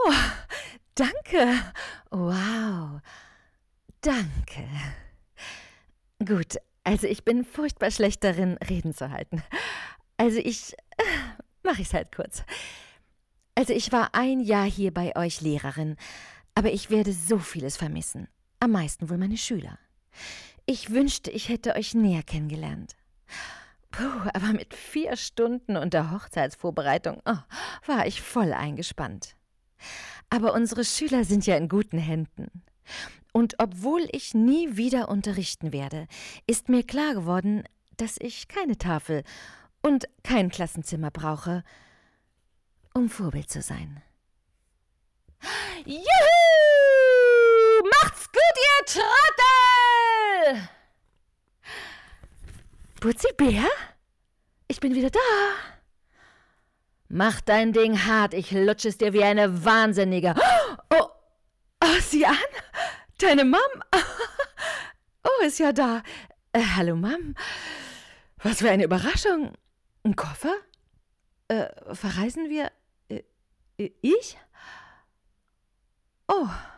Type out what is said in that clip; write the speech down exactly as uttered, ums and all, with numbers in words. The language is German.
Oh, danke. Wow, danke. Gut, also ich bin furchtbar schlecht darin, Reden zu halten. Also ich, äh, mache ich's halt kurz. Also ich war ein Jahr hier bei euch Lehrerin, aber ich werde so vieles vermissen. Am meisten wohl meine Schüler. Ich wünschte, ich hätte euch näher kennengelernt. Puh, aber mit vier Stunden und der Hochzeitsvorbereitung oh, war ich voll eingespannt. Aber unsere Schüler sind ja in guten Händen. Und obwohl ich nie wieder unterrichten werde, ist mir klar geworden, dass ich keine Tafel und kein Klassenzimmer brauche, um Vorbild zu sein. Juhu! Macht's gut, ihr Trottel! Putzi Bär? Ich bin wieder da. Mach dein Ding hart, ich lutsche es dir wie eine Wahnsinnige. Oh, oh sieh an, deine Mom. Oh, ist ja da. Äh, hallo, Mom. Was für eine Überraschung. Ein Koffer? Äh, verreisen wir? Äh, ich? Oh.